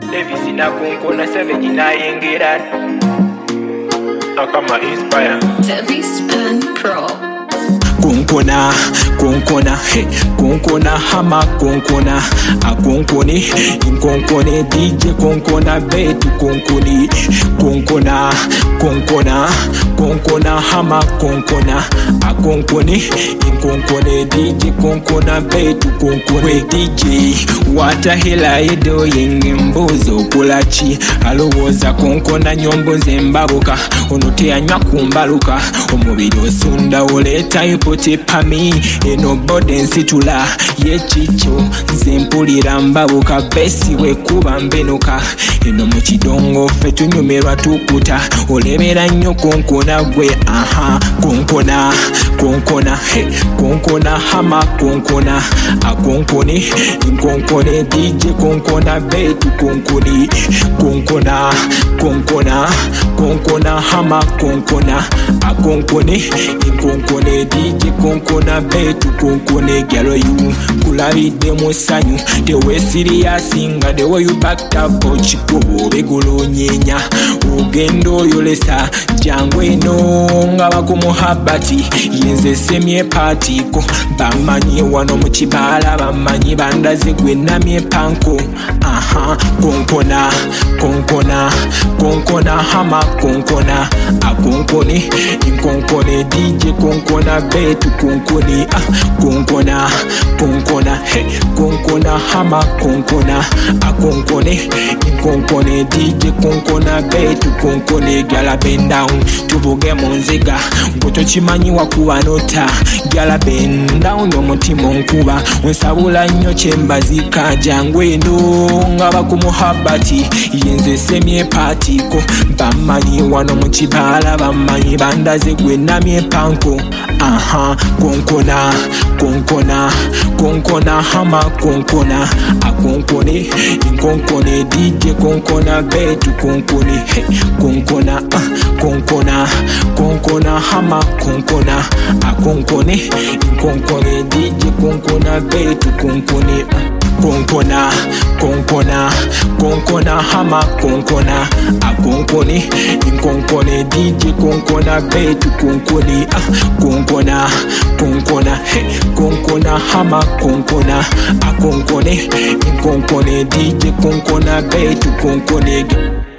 Davis na konkona Savage na yengera Akama inspire Davis Pen Pro Konkona, konkona, hey, konkona, hama konkona, a konkoni, konkone, DJ konkona, betu konkoni, konkona, konkona, konkona, hama konkona, a konkoni, konkone, DJ konkona, betu konkoni, DJ, watahela edo yenge mbozo kulachi, alowoza konkona nyombo zembabuka, onote anywa kumbaluka, omubiri osunda oleta Potipami, eno bode nsitula yechicho zempulira mbabuka besi wekuba mbenuka eno mukidongo ffe tunyumirwa tukuta olebera nnyo konkona gwe aha konkona konkona he konkona hama konkona akonkoni konkone DJ konkona betu konkoni konkona konkona konkona hama konkona akonkoni konkone DJ konkona betu konkone gyalo you kulabide musanyu the way serious nga the way you backed up ochiko begolo nyenya ugendo yolesa jangwe no nga bakumuhabati yenze semye party ko bamanyi wano mukibala bamanyi bandaze gwe namye panko aha konkona konkona konkona hama konkona akonkoni konkone DJ konkona betu konkoni konkona konkona he konkona hama konkona akonkone konkone DJ konkona betu konkone gyala bend down tubuge munziga ngoto chimanyi wakuba nota gyala bend down omutima nkuba nsabula nnyo kyembazika jangwe ndo nga bakumuhabati yenze semye party ko bamanyi wano mukibala bamanyi bandaze gwe namye panko aha konkona konkona konkona hama konkona akonkone konkone DJ konkona betu konkoni konkona konkona konkona hama konkona akonkone konkone DJ konkona betu konkoni konkona konkona konkona hama konkona akonkoni konkone DJ konkona betu konkoni konkona konkona he konkona hama konkona akonkone konkone DJ konkona betu konkoni